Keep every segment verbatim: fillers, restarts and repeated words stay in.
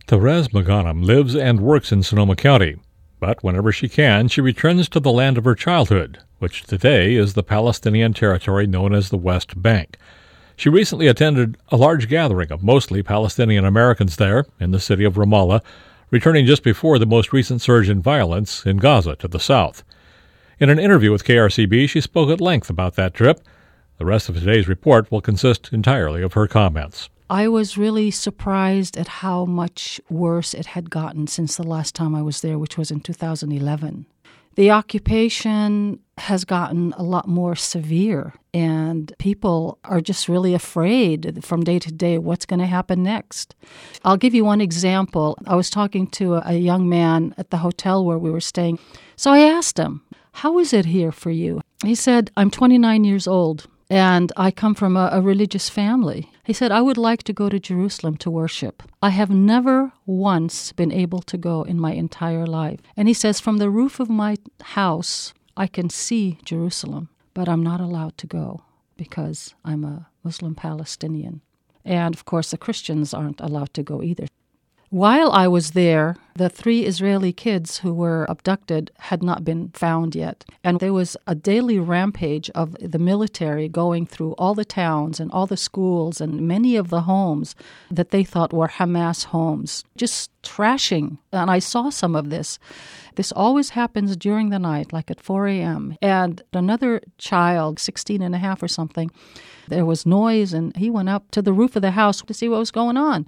Therese McGonim lives and works in Sonoma County, but whenever she can, she returns to the land of her childhood, which today is the Palestinian territory known as the West Bank. She recently attended a large gathering of mostly Palestinian Americans there in the city of Ramallah, returning just before the most recent surge in violence in Gaza to the south. In an interview with K R C B, she spoke at length about that trip. The rest of today's report will consist entirely of her comments. I was really surprised at how much worse it had gotten since the last time I was there, which was in two thousand eleven. The occupation has gotten a lot more severe, and people are just really afraid from day to day what's going to happen next. I'll give you one example. I was talking to a young man at the hotel where we were staying. So I asked him, "How is it here for you?" He said, "I'm twenty-nine years old, and I come from a, a religious family." He said, "I would like to go to Jerusalem to worship. I have never once been able to go in my entire life." And he says, "From the roof of my house, I can see Jerusalem, but I'm not allowed to go because I'm a Muslim Palestinian." And, of course, the Christians aren't allowed to go either. While I was there, the three Israeli kids who were abducted had not been found yet. And there was a daily rampage of the military going through all the towns and all the schools and many of the homes that they thought were Hamas homes, just trashing. And I saw some of this. This always happens during the night, like at four a.m. And another child, sixteen and a half or something, there was noise, and he went up to the roof of the house to see what was going on.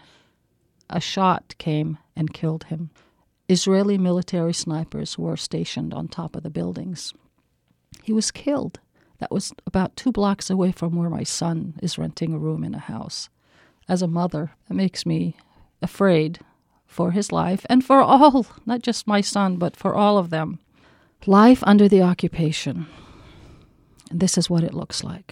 A shot came and killed him. Israeli military snipers were stationed on top of the buildings. He was killed. That was about two blocks away from where my son is renting a room in a house. As a mother, it makes me afraid for his life and for all, not just my son, but for all of them. Life under the occupation. This is what it looks like.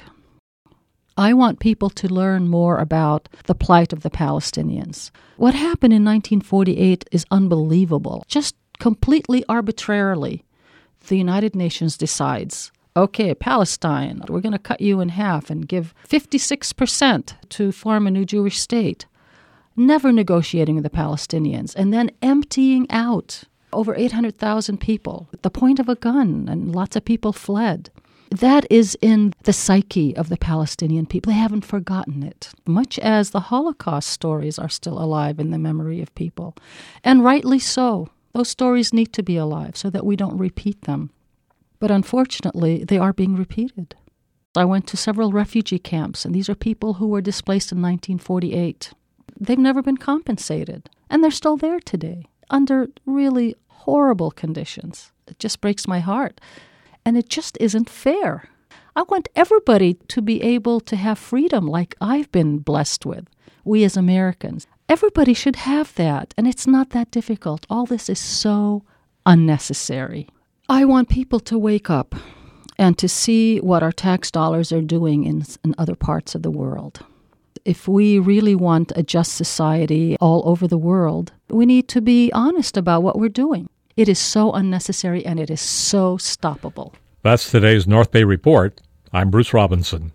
I want people to learn more about the plight of the Palestinians. What happened in nineteen forty-eight is unbelievable. Just completely arbitrarily, the United Nations decides, okay, Palestine, we're going to cut you in half and give fifty-six percent to form a new Jewish state. Never negotiating with the Palestinians, and then emptying out over eight hundred thousand people at the point of a gun, and lots of people fled. That is in the psyche of the Palestinian people. They haven't forgotten it, much as the Holocaust stories are still alive in the memory of people. And rightly so. Those stories need to be alive so that we don't repeat them. But unfortunately, they are being repeated. I went to several refugee camps, and these are people who were displaced in nineteen forty-eight. They've never been compensated, and they're still there today under really horrible conditions. It just breaks my heart. And it just isn't fair. I want everybody to be able to have freedom like I've been blessed with, we as Americans. Everybody should have that, and it's not that difficult. All this is so unnecessary. I want people to wake up and to see what our tax dollars are doing in, in other parts of the world. If we really want a just society all over the world, we need to be honest about what we're doing. It is so unnecessary, and it is so stoppable. That's today's North Bay Report. I'm Bruce Robinson.